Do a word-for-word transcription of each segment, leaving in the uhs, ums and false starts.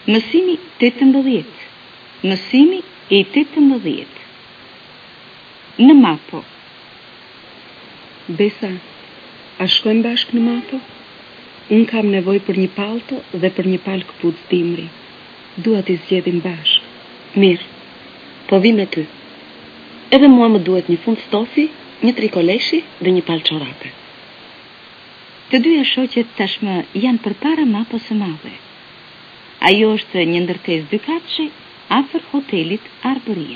Mësimi tetëmbëdhjetë. Mësimi i tetëmbëdhjetë. Në Mapo. Besa, a shkojmë bashkë në Mapo? Unë kam nevoj për një palto dhe për një palë këpucë dimri. Dua t'i zgjedhim bashkë. Mirë, po vi me ty. Edhe mua më duhet një fund stofi, një trikoleshi dhe një palë çorape. Të dyja shoqet tashmë janë përpara Mapos së Madhe. Ajo është një ndërtesë dykatshi afër hotelit Arbëria.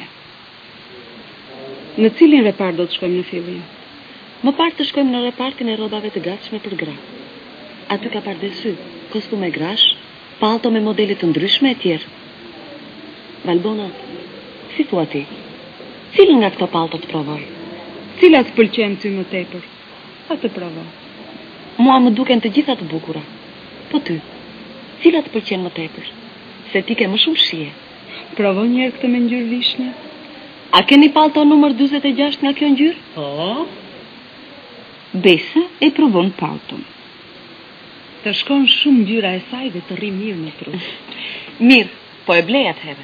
Në cilin repart do të shkojmë në fillim? Më parë të shkojmë në repartin e rrobave të gatshme për gra. Aty ka pardesy, kostume grash, palto me modele të ndryshme e tjerë. Valbona, si thua ti? Cilin nga këto palto të provoj? Cilat pëlqen ty më tepër? A të provoj? Mua më duken të gjitha të bukura. Po ty, cilat pëlqen më tepër? Se ti ke më shumë shije. Provo një herë këtë me ngjyrë vishnje. A keni palto numër dyzet e gjashtë nga kjo ngjyrë? Po. Besa e provon palton. Të shkon shumë ngjyra e saj dhe të rri mirë në tru. Mirë, po e blej atëherë.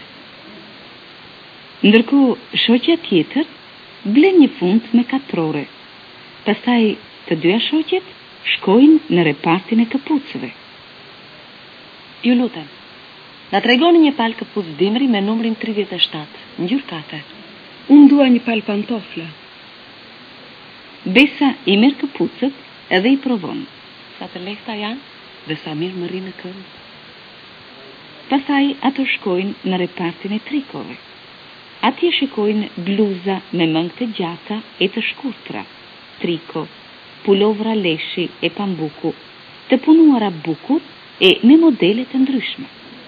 Ndërkohë shoqja tjetër blen një fund me katrore. Pastaj të dyja shoqet shkojnë në repartin e këpucëve. Ju lutem, na tregoni një palë këpucë dimri me numrin tridhjetë e shtatë, ngjyrë kafe. Unë dua një palë pantofla. Besa i merr këpucët edhe i provon. Sa të lehta janë dhe sa mirë më rri në këmbë. Pastaj ato shkojnë në repartin e trikove. Atje shikojnë bluza me mëngë të gjata e të shkurtra, triko, pulovra leshi e pambuku, të punuara bukur e me modele të ndryshme.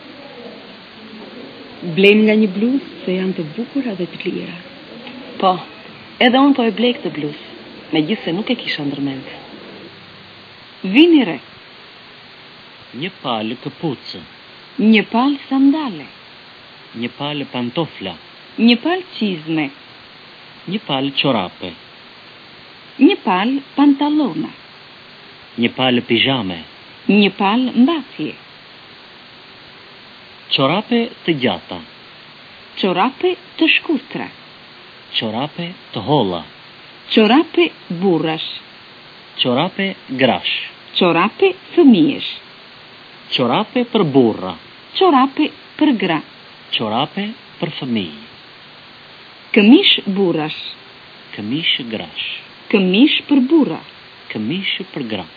Blejmë nga një bluzë se janë të bukura dhe të lira. Po, edhe unë po e blej këtë bluzë, megjithse nuk e kisha ndërmend. Vini re. Një palë këpucë. Një palë sandale. Një palë pantofla. Një palë çizme. Një palë çorape. Një palë pantallona. Një palë pijame. Një palë mbathje. Çorape të gjata. Çorape të shkurtra. Çorape të holla. Çorape burrash. Çorape grash. Çorape fëmijësh. Çorape për burra. Çorape për gra. Çorape për fëmijë. Këmish burrash. Këmish grash. Këmish për burra. Këmish për gra.